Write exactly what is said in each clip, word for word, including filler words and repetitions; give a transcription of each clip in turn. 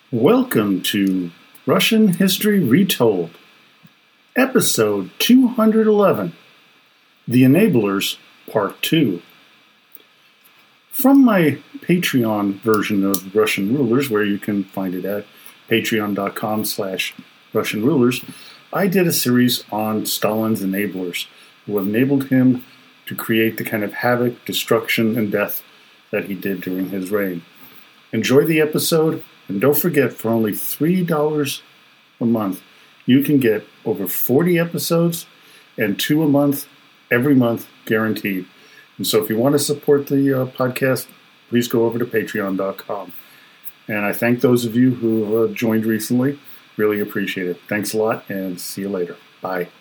Welcome to Russian History Retold, Episode two hundred eleven, The Enablers, Part two. From my Patreon version of Russian Rulers, where you can find it at patreon.com slash Russian Rulers, I did a series on Stalin's enablers, who enabled him to create the kind of havoc, destruction, and death that he did during his reign. Enjoy the episode, and don't forget, for only three dollars a month, you can get over forty episodes and two a month, every month, guaranteed. And so if you want to support the uh, podcast, please go over to patreon dot com. And I thank those of you who uh, joined recently. Really appreciate it. Thanks a lot, and see you later. Bye.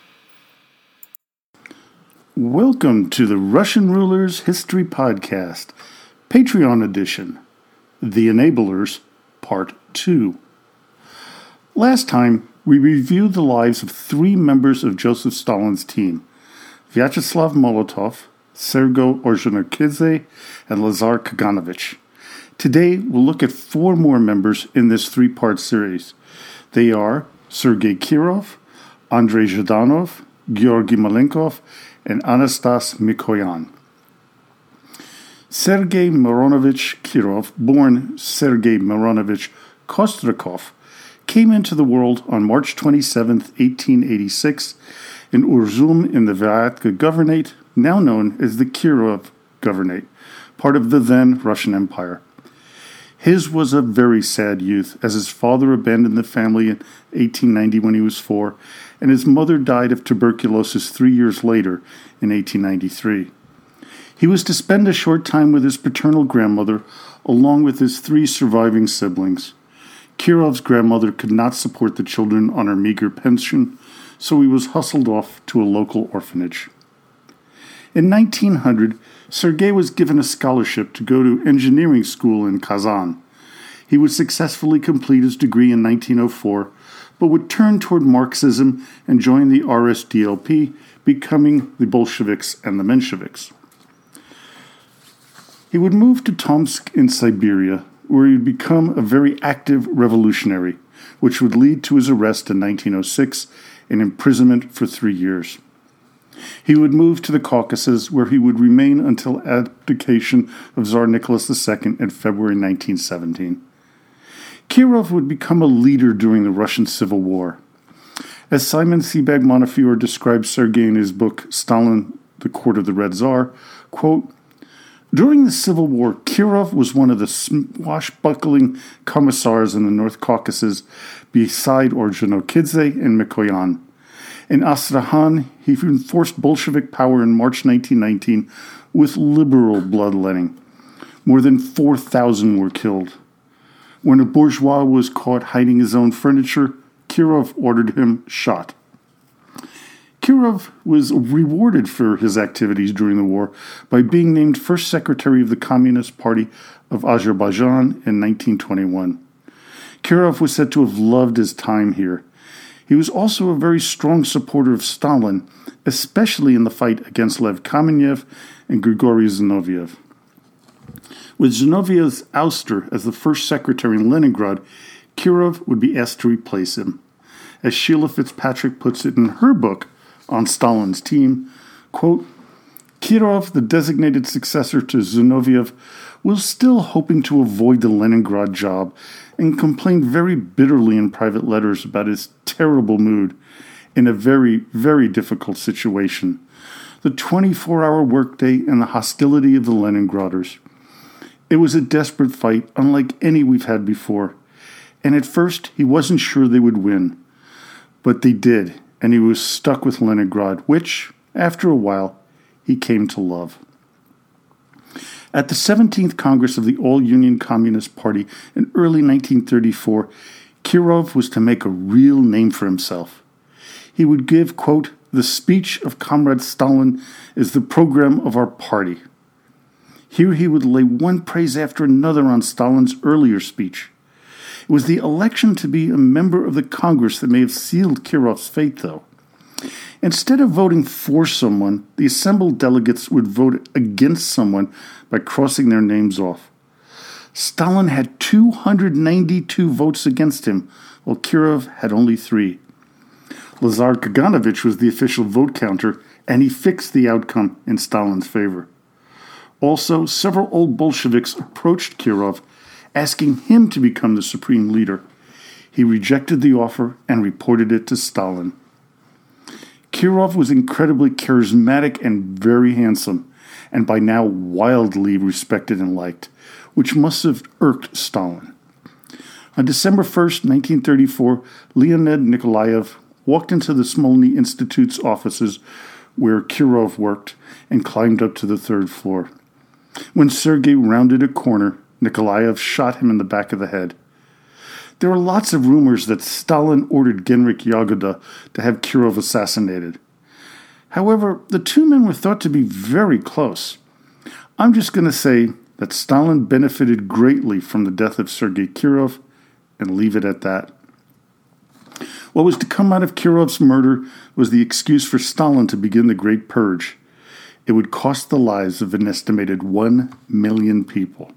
Welcome to the Russian Rulers History Podcast, Patreon edition, The Enablers, Part two. Last time, we reviewed the lives of three members of Joseph Stalin's team, Vyacheslav Molotov, Sergei Ordzhonikidze, and Lazar Kaganovich. Today, we'll look at four more members in this three-part series. They are Sergei Kirov, Andrei Zhdanov, Georgy Malenkov, and Anastas Mikoyan. Sergei Mironovich Kirov, born Sergei Mironovich Kostrikov, came into the world on March twenty-seventh, eighteen eighty-six, in Urzum in the Vyatka Governorate, now known as the Kirov Governorate, part of the then Russian Empire. His was a very sad youth, as his father abandoned the family in eighteen ninety when he was four, and his mother died of tuberculosis three years later in eighteen ninety-three. He was to spend a short time with his paternal grandmother, along with his three surviving siblings. Kirov's grandmother could not support the children on her meager pension, so he was hustled off to a local orphanage. In nineteen hundred, Sergei was given a scholarship to go to engineering school in Kazan. He would successfully complete his degree in nineteen oh four, but would turn toward Marxism and join the R S D L P, becoming the Bolsheviks and the Mensheviks. He would move to Tomsk in Siberia, where he would become a very active revolutionary, which would lead to his arrest in nineteen oh six and imprisonment for three years. He would move to the Caucasus, where he would remain until abdication of Tsar Nicholas the Second in February nineteen seventeen. Kirov would become a leader during the Russian Civil War. As Simon Sebag Montefiore describes Sergei in his book Stalin, the Court of the Red Tsar, quote, "During the Civil War, Kirov was one of the swashbuckling commissars in the North Caucasus beside Ordzhonikidze and Mikoyan. In Astrakhan, he enforced Bolshevik power in March nineteen nineteen with liberal bloodletting. More than four thousand were killed. When a bourgeois was caught hiding his own furniture, Kirov ordered him shot." Kirov was rewarded for his activities during the war by being named first secretary of the Communist Party of Azerbaijan in nineteen twenty-one. Kirov was said to have loved his time here. He was also a very strong supporter of Stalin, especially in the fight against Lev Kamenev and Grigory Zinoviev. With Zinoviev's ouster as the first secretary in Leningrad, Kirov would be asked to replace him. As Sheila Fitzpatrick puts it in her book on Stalin's team, quote, "Kirov, the designated successor to Zinoviev, was still hoping to avoid the Leningrad job and complained very bitterly in private letters about his terrible mood in a very, very difficult situation. The twenty-four hour workday and the hostility of the Leningraders. It was a desperate fight, unlike any we've had before. And at first, he wasn't sure they would win. But they did, and he was stuck with Leningrad, which, after a while, he came to love." At the seventeenth Congress of the All-Union Communist Party in early nineteen thirty-four, Kirov was to make a real name for himself. He would give, quote, "The speech of Comrade Stalin is the program of our party." Here he would lay one praise after another on Stalin's earlier speech. It was the election to be a member of the Congress that may have sealed Kirov's fate, though. Instead of voting for someone, the assembled delegates would vote against someone by crossing their names off. Stalin had two hundred ninety-two votes against him, while Kirov had only three. Lazar Kaganovich was the official vote counter, and he fixed the outcome in Stalin's favor. Also, several old Bolsheviks approached Kirov, asking him to become the supreme leader. He rejected the offer and reported it to Stalin. Kirov was incredibly charismatic and very handsome, and by now wildly respected and liked, which must have irked Stalin. On December first, nineteen thirty-four, Leonid Nikolaev walked into the Smolny Institute's offices where Kirov worked and climbed up to the third floor. When Sergei rounded a corner, Nikolaev shot him in the back of the head. There were lots of rumors that Stalin ordered Genrikh Yagoda to have Kirov assassinated. However, the two men were thought to be very close. I'm just going to say that Stalin benefited greatly from the death of Sergei Kirov and leave it at that. What was to come out of Kirov's murder was the excuse for Stalin to begin the Great Purge. It would cost the lives of an estimated one million people.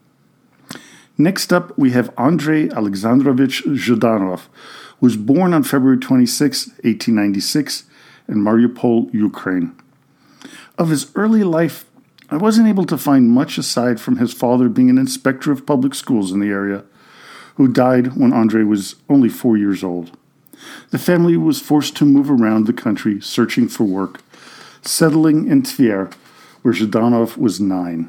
Next up, we have Andrei Alexandrovich Zhdanov, who was born on February twenty-sixth, eighteen ninety-six, in Mariupol, Ukraine. Of his early life, I wasn't able to find much aside from his father being an inspector of public schools in the area, who died when Andrei was only four years old. The family was forced to move around the country searching for work, settling in Tver, where Zhdanov was nine.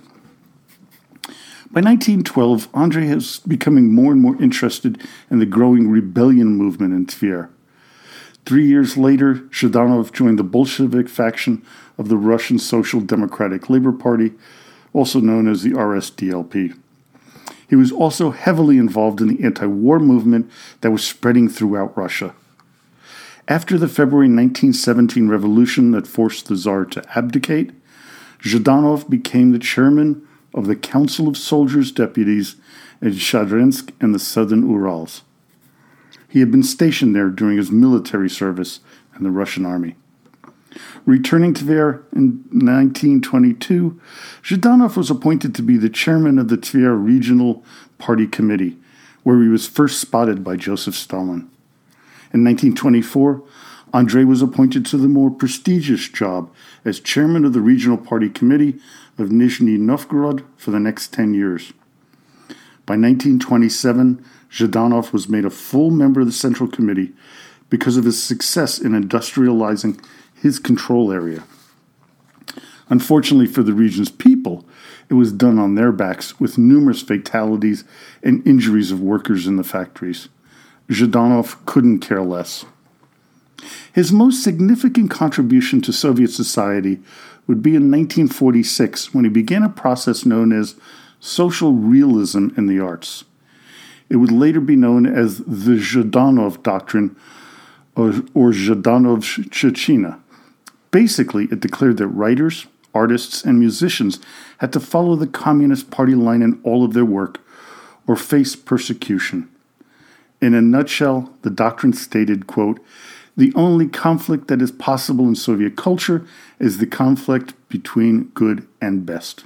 By nineteen twelve, Andrei was becoming more and more interested in the growing rebellion movement in Tver. Three years later, Zhdanov joined the Bolshevik faction of the Russian Social Democratic Labor Party, also known as the R S D L P. He was also heavily involved in the anti-war movement that was spreading throughout Russia. After the February nineteen seventeen revolution that forced the Tsar to abdicate, Zhdanov became the chairman of the Council of Soldiers' Deputies in Shadrinsk and the Southern Urals. He had been stationed there during his military service in the Russian army. Returning to Tver in nineteen twenty-two, Zhdanov was appointed to be the chairman of the Tver Regional Party Committee, where he was first spotted by Joseph Stalin. In nineteen twenty-four, Andrei was appointed to the more prestigious job as chairman of the Regional Party Committee of Nizhny Novgorod for the next ten years. By nineteen twenty-seven, Zhdanov was made a full member of the Central Committee because of his success in industrializing his control area. Unfortunately for the region's people, it was done on their backs with numerous fatalities and injuries of workers in the factories. Zhdanov couldn't care less. His most significant contribution to Soviet society would be in nineteen forty-six, when he began a process known as social realism in the arts. It would later be known as the Zhdanov Doctrine or, or Zhdanovshchina. Basically, it declared that writers, artists, and musicians had to follow the Communist Party line in all of their work or face persecution. In a nutshell, the doctrine stated, quote, "The only conflict that is possible in Soviet culture is the conflict between good and best."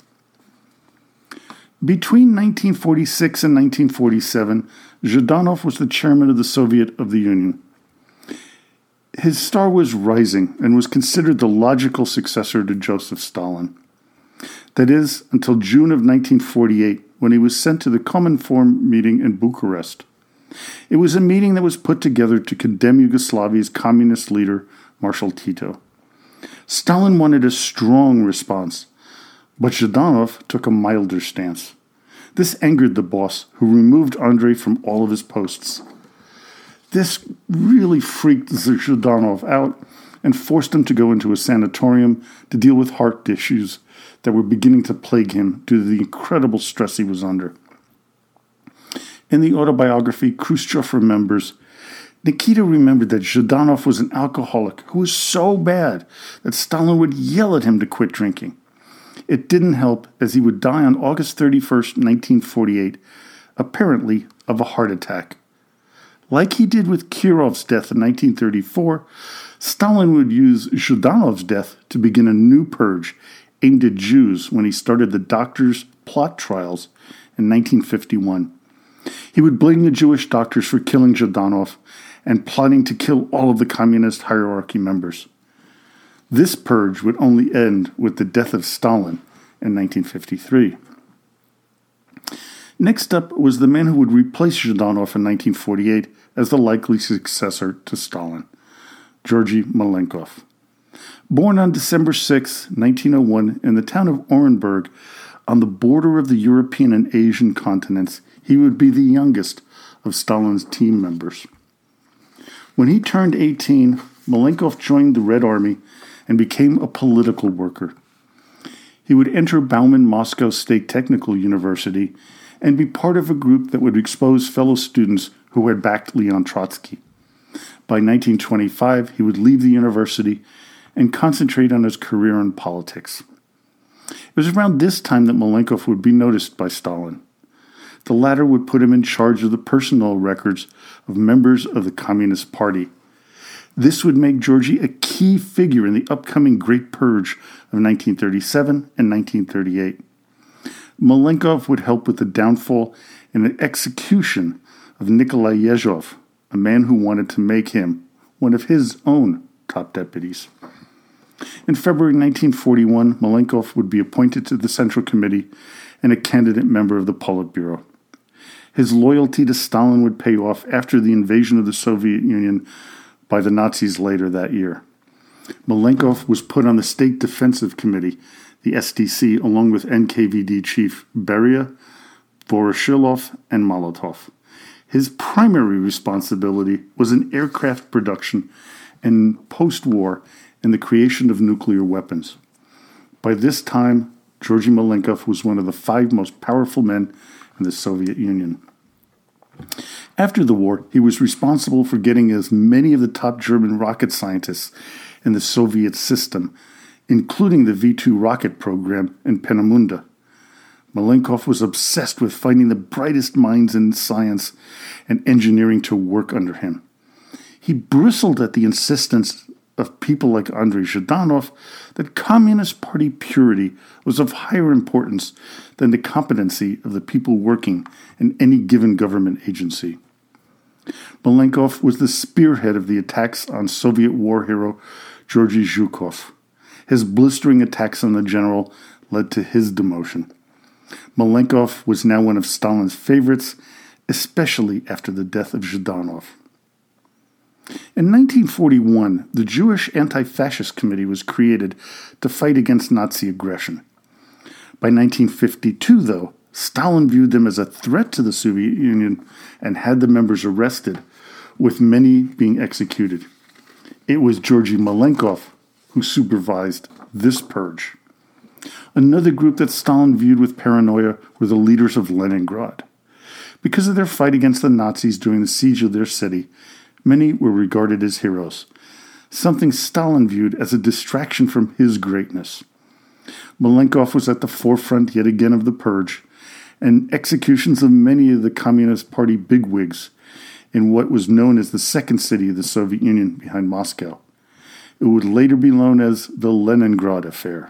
Between nineteen forty-six and nineteen forty-seven, Zhdanov was the chairman of the Soviet of the Union. His star was rising and was considered the logical successor to Joseph Stalin. That is, until June of nineteen forty-eight, when he was sent to the Cominform meeting in Bucharest. It was a meeting that was put together to condemn Yugoslavia's communist leader, Marshal Tito. Stalin wanted a strong response, but Zhdanov took a milder stance. This angered the boss, who removed Andrei from all of his posts. This really freaked Zhdanov out and forced him to go into a sanatorium to deal with heart issues that were beginning to plague him due to the incredible stress he was under. In the autobiography, Khrushchev Remembers, Nikita remembered that Zhdanov was an alcoholic who was so bad that Stalin would yell at him to quit drinking. It didn't help, as he would die on August thirty-first, nineteen forty-eight, apparently of a heart attack. Like he did with Kirov's death in nineteen thirty-four, Stalin would use Zhdanov's death to begin a new purge aimed at Jews when he started the doctors' plot trials in nineteen fifty-one. He would blame the Jewish doctors for killing Zhdanov and plotting to kill all of the communist hierarchy members. This purge would only end with the death of Stalin in nineteen fifty-three. Next up was the man who would replace Zhdanov in nineteen forty-eight as the likely successor to Stalin, Georgy Malenkov. Born on December sixth, nineteen oh one, in the town of Orenburg, on the border of the European and Asian continents, he would be the youngest of Stalin's team members. When he turned eighteen, Malenkov joined the Red Army and became a political worker. He would enter Bauman Moscow State Technical University and be part of a group that would expose fellow students who had backed Leon Trotsky. By nineteen twenty-five, he would leave the university and concentrate on his career in politics. It was around this time that Malenkov would be noticed by Stalin. The latter would put him in charge of the personnel records of members of the Communist Party. This would make Georgy a key figure in the upcoming Great Purge of nineteen thirty-seven and nineteen thirty-eight. Malenkov would help with the downfall and the execution of Nikolai Yezhov, a man who wanted to make him one of his own top deputies. In February nineteen forty-one, Malenkov would be appointed to the Central Committee and a candidate member of the Politburo. His loyalty to Stalin would pay off after the invasion of the Soviet Union by the Nazis later that year. Malenkov was put on the State Defensive Committee, the S D C, along with N K V D chief Beria, Voroshilov, and Molotov. His primary responsibility was in aircraft production and post-war in the creation of nuclear weapons. By this time, Georgy Malenkov was one of the five most powerful men in the Soviet Union. After the war, he was responsible for getting as many of the top German rocket scientists in the Soviet system, including the V two rocket program in Peenemünde. Malenkov was obsessed with finding the brightest minds in science and engineering to work under him. He bristled at the insistence of people like Andrei Zhdanov that Communist Party purity was of higher importance than the competency of the people working in any given government agency. Malenkov was the spearhead of the attacks on Soviet war hero Georgy Zhukov. His blistering attacks on the general led to his demotion. Malenkov was now one of Stalin's favorites, especially after the death of Zhdanov. In nineteen forty-one, the Jewish Anti-Fascist Committee was created to fight against Nazi aggression. By nineteen fifty-two, though, Stalin viewed them as a threat to the Soviet Union and had the members arrested, with many being executed. It was Georgy Malenkov who supervised this purge. Another group that Stalin viewed with paranoia were the leaders of Leningrad. Because of their fight against the Nazis during the siege of their city, many were regarded as heroes, something Stalin viewed as a distraction from his greatness. Malenkov was at the forefront yet again of the purge, and executions of many of the Communist Party bigwigs in what was known as the second city of the Soviet Union behind Moscow. It would later be known as the Leningrad Affair.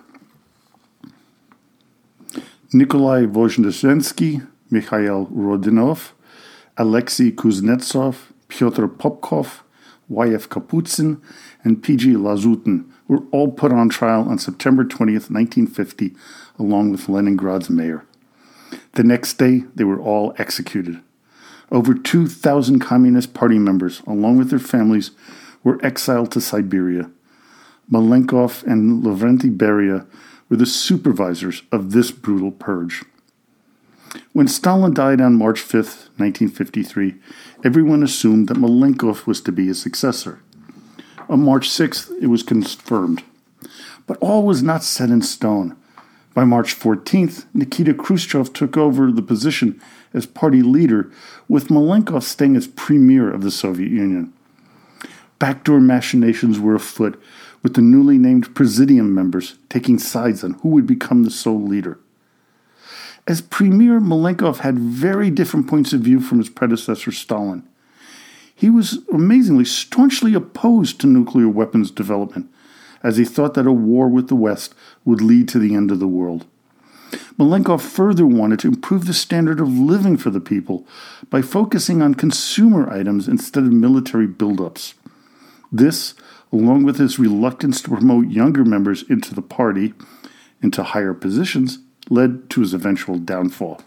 Nikolai Voznesensky, Mikhail Rodionov, Alexei Kuznetsov, Pyotr Popkov, Y F Kaputsin, and P G Lazutin were all put on trial on September twentieth, nineteen fifty, along with Leningrad's mayor. The next day, they were all executed. Over two thousand Communist Party members, along with their families, were exiled to Siberia. Malenkov and Lavrenti Beria were the supervisors of this brutal purge. When Stalin died on March fifth, nineteen fifty-three, everyone assumed that Malenkov was to be his successor. On March sixth, it was confirmed. But all was not set in stone. By March fourteenth, Nikita Khrushchev took over the position as party leader, with Malenkov staying as premier of the Soviet Union. Backdoor machinations were afoot, with the newly named Presidium members taking sides on who would become the sole leader. As premier, Malenkov had very different points of view from his predecessor Stalin. He was amazingly staunchly opposed to nuclear weapons development, as he thought that a war with the West would lead to the end of the world. Malenkov further wanted to improve the standard of living for the people by focusing on consumer items instead of military buildups. This, along with his reluctance to promote younger members into the party, into higher positions, led to his eventual downfall.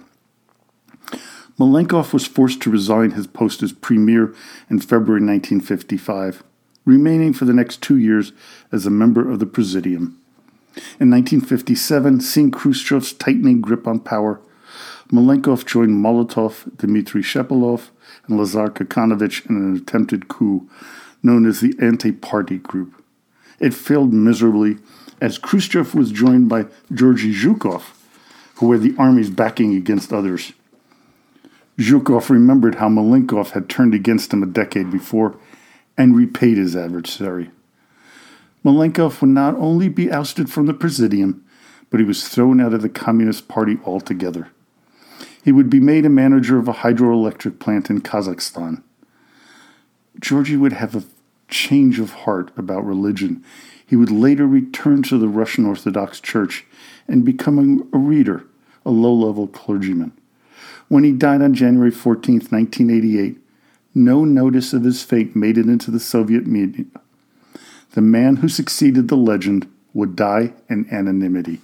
Malenkov was forced to resign his post as premier in February nineteen fifty-five, remaining for the next two years as a member of the Presidium. In nineteen fifty-seven, seeing Khrushchev's tightening grip on power, Malenkov joined Molotov, Dmitry Shepilov, and Lazar Kakanovich in an attempted coup known as the Anti-Party Group. It failed miserably, as Khrushchev was joined by Georgy Zhukov, who had the armies backing against others. Zhukov remembered how Malenkov had turned against him a decade before and repaid his adversary. Malenkov would not only be ousted from the Presidium, but he was thrown out of the Communist Party altogether. He would be made a manager of a hydroelectric plant in Kazakhstan. Georgy would have a change of heart about religion. He would later return to the Russian Orthodox Church and become a reader, a low-level clergyman. When he died on January fourteenth, nineteen eighty-eight, no notice of his fate made it into the Soviet media. The man who succeeded the legend would die in anonymity.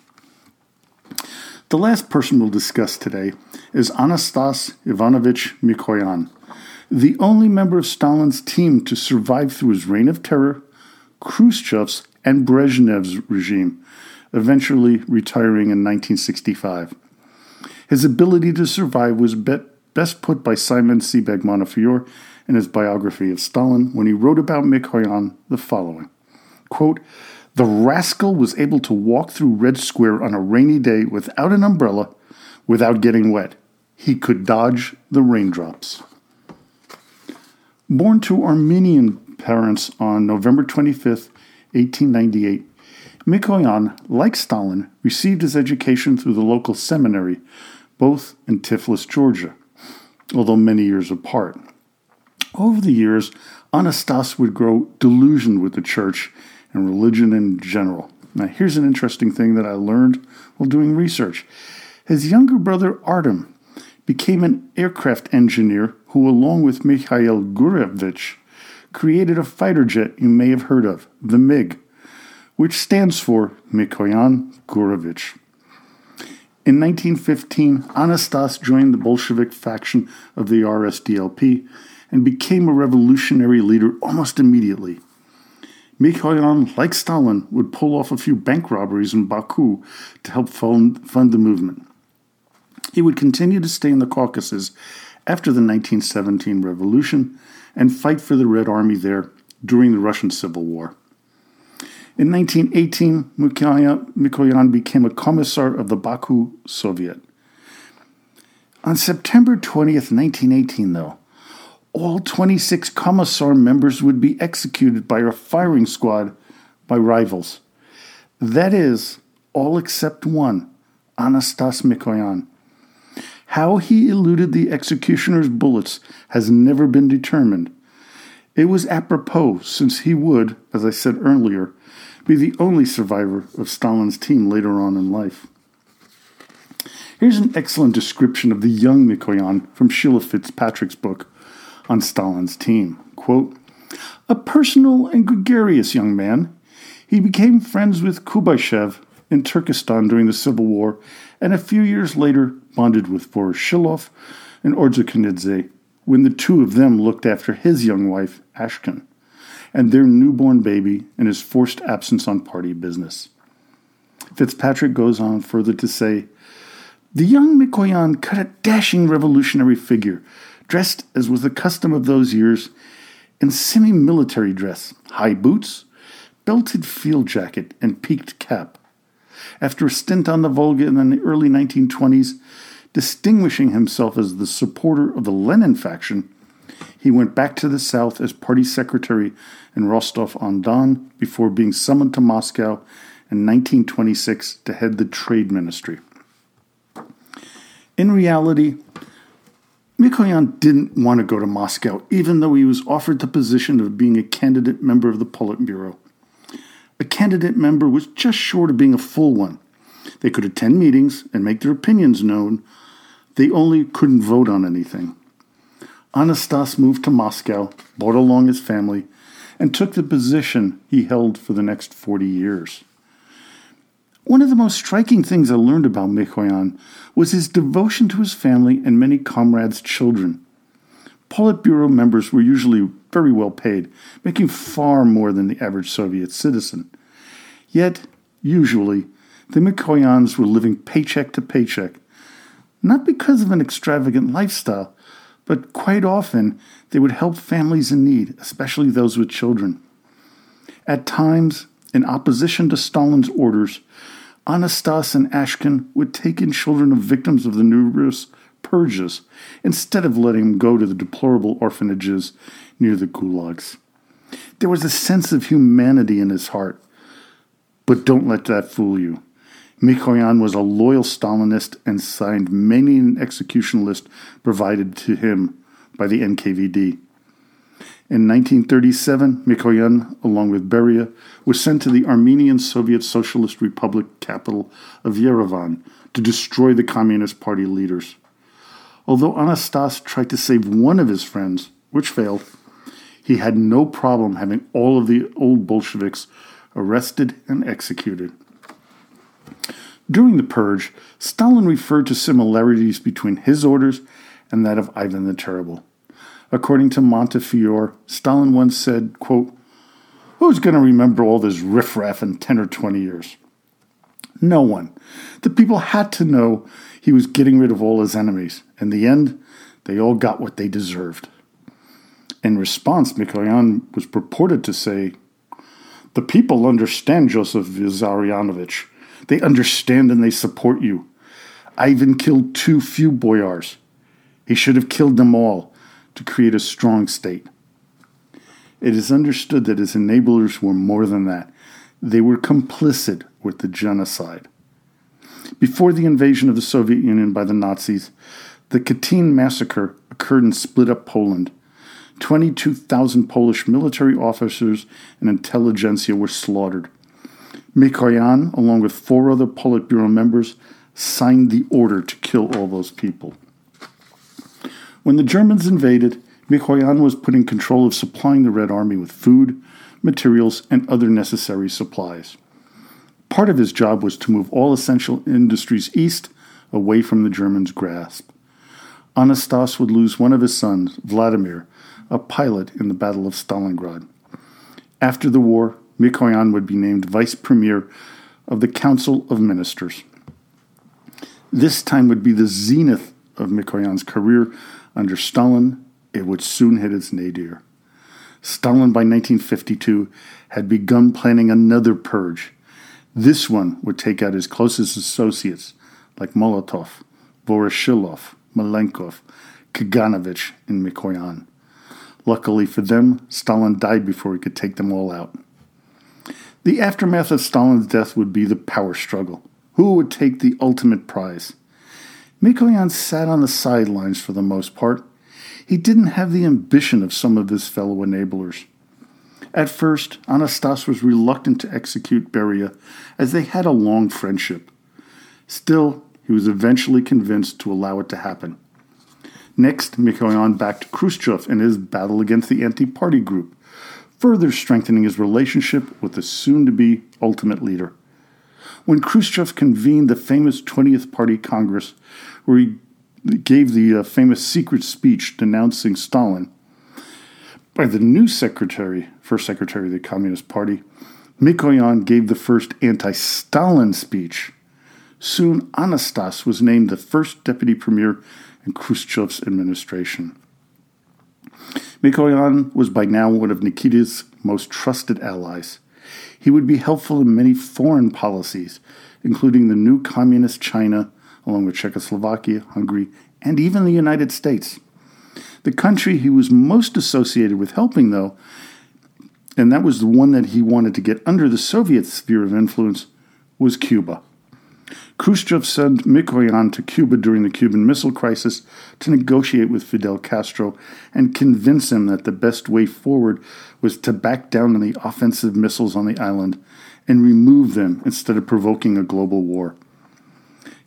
The last person we'll discuss today is Anastas Ivanovich Mikoyan, the only member of Stalin's team to survive through his reign of terror, Khrushchev's and Brezhnev's regime, eventually retiring in nineteen sixty-five. His ability to survive was best put by Simon Sebag Montefiore in his biography of Stalin when he wrote about Mikoyan the following, quote, "The rascal was able to walk through Red Square on a rainy day without an umbrella, without getting wet. He could dodge the raindrops." Born to Armenian parents on November twenty-fifth, eighteen ninety-eight, Mikoyan, like Stalin, received his education through the local seminary, both in Tiflis, Georgia, although many years apart. Over the years, Anastas would grow disillusioned with the church and religion in general. Now, here's an interesting thing that I learned while doing research. His younger brother, Artem, became an aircraft engineer who, along with Mikhail Gurevich, created a fighter jet you may have heard of, the MiG, which stands for Mikoyan Gurevich. In nineteen fifteen, Anastas joined the Bolshevik faction of the R S D L P and became a revolutionary leader almost immediately. Mikoyan, like Stalin, would pull off a few bank robberies in Baku to help fund, fund the movement. He would continue to stay in the Caucasus after the nineteen seventeen revolution and fight for the Red Army there during the Russian Civil War. In nineteen eighteen, Mikoyan became a commissar of the Baku Soviet. On September twentieth, nineteen eighteen, though, all twenty-six commissar members would be executed by a firing squad by rivals. That is, all except one, Anastas Mikoyan. How he eluded the executioner's bullets has never been determined. It was apropos, since he would, as I said earlier, be the only survivor of Stalin's team later on in life. Here's an excellent description of the young Mikoyan from Sheila Fitzpatrick's book on Stalin's team. Quote, "A personal and gregarious young man, he became friends with Kuybyshev in Turkestan during the Civil War, and a few years later bonded with Voroshilov and Ordzhonikidze when the two of them looked after his young wife, Ashkin, and their newborn baby in his forced absence on party business." Fitzpatrick goes on further to say, "The young Mikoyan cut a dashing revolutionary figure, dressed, as was the custom of those years, in semi-military dress, high boots, belted field jacket, and peaked cap. After a stint on the Volga in the early nineteen twenties, distinguishing himself as the supporter of the Lenin faction, he went back to the south as party secretary in Rostov-on-Don before being summoned to Moscow in nineteen twenty-six to head the trade ministry." In reality, Mikoyan didn't want to go to Moscow, even though he was offered the position of being a candidate member of the Politburo. A candidate member was just short of being a full one. They could attend meetings and make their opinions known. They only couldn't vote on anything. Anastas moved to Moscow, brought along his family, and took the position he held for the next forty years. One of the most striking things I learned about Mikoyan was his devotion to his family and many comrades' children. Politburo members were usually very well paid, making far more than the average Soviet citizen. Yet, usually, the Mikoyans were living paycheck to paycheck, not because of an extravagant lifestyle, but quite often they would help families in need, especially those with children. At times, in opposition to Stalin's orders, Anastas and Ashkin would take in children of victims of the numerous purges instead of letting them go to the deplorable orphanages near the gulags. There was a sense of humanity in his heart. But don't let that fool you. Mikoyan was a loyal Stalinist and signed many an execution list provided to him by the N K V D. In nineteen thirty-seven, Mikoyan, along with Beria, was sent to the Armenian Soviet Socialist Republic capital of Yerevan to destroy the Communist Party leaders. Although Anastas tried to save one of his friends, which failed, he had no problem having all of the old Bolsheviks arrested and executed. During the purge, Stalin referred to similarities between his orders and that of Ivan the Terrible. According to Montefiore, Stalin once said, quote, "Who's going to remember all this riffraff in ten or twenty years? No one. The people had to know he was getting rid of all his enemies. In the end, they all got what they deserved." In response, Mikoyan was purported to say, "The people understand Joseph Vissarionovich. They understand and they support you. Ivan killed too few boyars. He should have killed them all to create a strong state." It is understood that his enablers were more than that. They were complicit with the genocide. Before the invasion of the Soviet Union by the Nazis, the Katyn massacre occurred in split-up Poland. twenty-two thousand Polish military officers and intelligentsia were slaughtered. Mikoyan, along with four other Politburo members, signed the order to kill all those people. When the Germans invaded, Mikoyan was put in control of supplying the Red Army with food, materials, and other necessary supplies. Part of his job was to move all essential industries east, away from the Germans' grasp. Anastas would lose one of his sons, Vladimir, a pilot in the Battle of Stalingrad. After the war, Mikoyan would be named vice premier of the Council of Ministers. This time would be the zenith of Mikoyan's career. Under Stalin, it would soon hit its nadir. Stalin, by nineteen fifty-two, had begun planning another purge. This one would take out his closest associates, like Molotov, Voroshilov, Malenkov, Kaganovich, and Mikoyan. Luckily for them, Stalin died before he could take them all out. The aftermath of Stalin's death would be the power struggle. Who would take the ultimate prize? Mikoyan sat on the sidelines for the most part. He didn't have the ambition of some of his fellow enablers. At first, Anastas was reluctant to execute Beria, as they had a long friendship. Still, he was eventually convinced to allow it to happen. Next, Mikoyan backed Khrushchev in his battle against the anti-party group, further strengthening his relationship with the soon-to-be ultimate leader. When Khrushchev convened the famous twentieth Party Congress, where he gave the uh, famous secret speech denouncing Stalin, by the new secretary, first secretary of the Communist Party, Mikoyan gave the first anti-Stalin speech. Soon, Anastas was named the first deputy premier in Khrushchev's administration. Mikoyan was by now one of Nikita's most trusted allies. He would be helpful in many foreign policies, including the new communist China, along with Czechoslovakia, Hungary, and even the United States. The country he was most associated with helping, though, and that was the one that he wanted to get under the Soviet sphere of influence, was Cuba. Khrushchev sent Mikoyan to Cuba during the Cuban Missile Crisis to negotiate with Fidel Castro and convince him that the best way forward was to back down on the offensive missiles on the island and remove them instead of provoking a global war.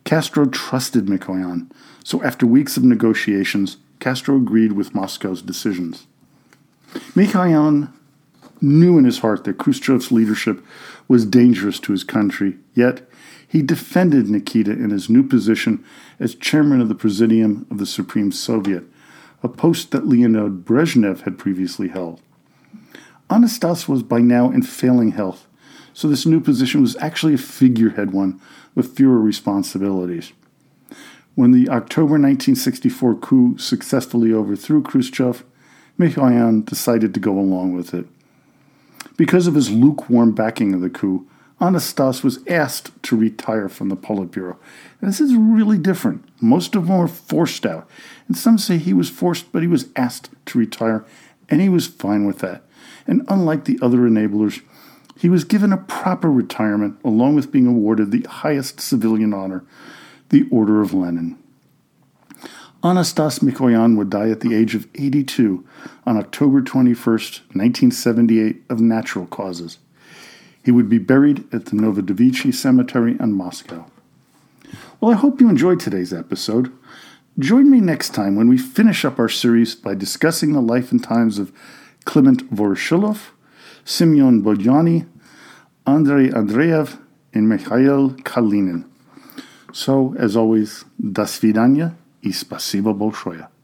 Castro trusted Mikoyan, so after weeks of negotiations, Castro agreed with Moscow's decisions. Mikoyan knew in his heart that Khrushchev's leadership was dangerous to his country, yet he defended Nikita in his new position as chairman of the Presidium of the Supreme Soviet, a post that Leonid Brezhnev had previously held. Anastas was by now in failing health, so this new position was actually a figurehead one with fewer responsibilities. When the October nineteen sixty-four coup successfully overthrew Khrushchev, Mikoyan decided to go along with it. Because of his lukewarm backing of the coup, Anastas was asked to retire from the Politburo. And this is really different. Most of them were forced out. And some say he was forced, but he was asked to retire, and he was fine with that. And unlike the other enablers, he was given a proper retirement, along with being awarded the highest civilian honor, the Order of Lenin. Anastas Mikoyan would die at the age of eighty-two on October twenty-first, nineteen seventy-eight, of natural causes. He would be buried at the Novodevichy Cemetery in Moscow. Well, I hope you enjoyed today's episode. Join me next time when we finish up our series by discussing the life and times of Clement Voroshilov, Semyon Bodyani, Andrei Andreev, and Mikhail Kalinin. So, as always, до свидания и спасибо большое.